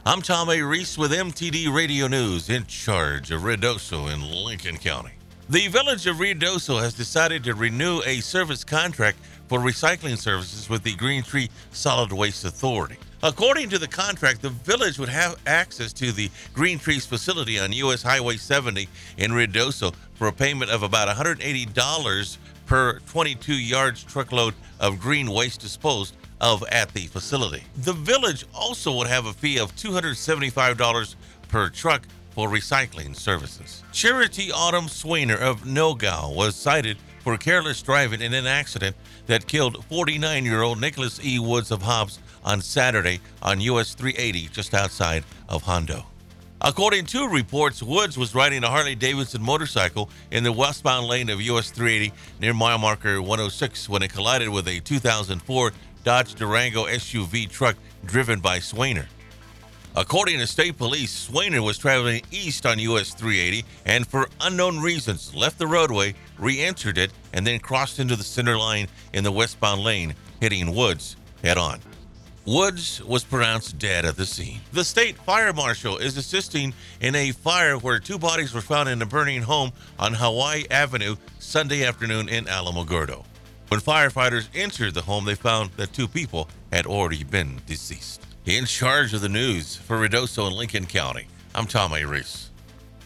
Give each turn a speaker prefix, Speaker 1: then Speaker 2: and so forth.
Speaker 1: I'm Tom A. Reese with MTD Radio News, in charge of Ruidoso in Lincoln County. The village of Ruidoso has decided to renew a service contract for recycling services with the Green Tree Solid Waste Authority. According to the contract, the village would have access to the Green Trees facility on U.S. Highway 70 in Ruidoso for a payment of about $180 per 22 yards truckload of green waste disposed of at the facility. The village also would have a fee of $275 per truck for recycling services. Charity Autumn Swainer of Nogau was cited for careless driving in an accident that killed 49-year-old Nicholas E. Woods of Hobbs on Saturday on US 380 just outside of Hondo. According to reports, Woods was riding a Harley-Davidson motorcycle in the westbound lane of US 380 near mile marker 106 when it collided with a 2004 Dodge Durango SUV truck driven by Swainer. According to state police, Swainer was traveling east on US 380 and for unknown reasons left the roadway, re-entered it, and then crossed into the center line in the westbound lane, hitting Woods head-on. Woods was pronounced dead at the scene. The state fire marshal is assisting in a fire where two bodies were found in a burning home on Hawaii Avenue Sunday afternoon in Alamogordo. When firefighters entered the home, they found that two people had already been deceased. In charge of the news for Ruidoso and Lincoln County, I'm Tom A. Reese.